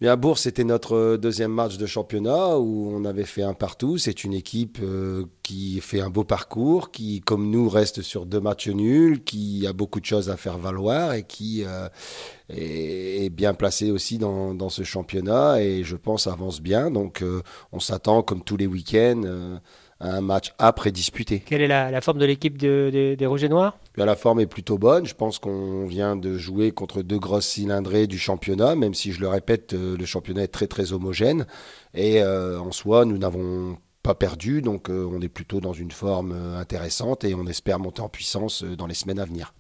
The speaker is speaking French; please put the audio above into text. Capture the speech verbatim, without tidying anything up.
Bien, Bourg, c'était notre deuxième match de championnat où on avait fait un partout. C'est une équipe euh, qui fait un beau parcours, qui, comme nous, reste sur deux matchs nuls, qui a beaucoup de choses à faire valoir et qui euh, est, est bien placée aussi dans, dans ce championnat et je pense avance bien. Donc, euh, on s'attend, comme tous les week-ends, euh, à un match après disputé. Quelle est la, la forme de l'équipe de- de- des Rouges et Noirs? Bien, la forme est plutôt bonne. Je pense qu'on vient de jouer contre deux grosses cylindrées du championnat, même si je le répète, euh, le championnat est très très homogène. Et euh, en soi, nous n'avons pas perdu, donc euh, on est plutôt dans une forme euh, intéressante et on espère monter en puissance euh, dans les semaines à venir.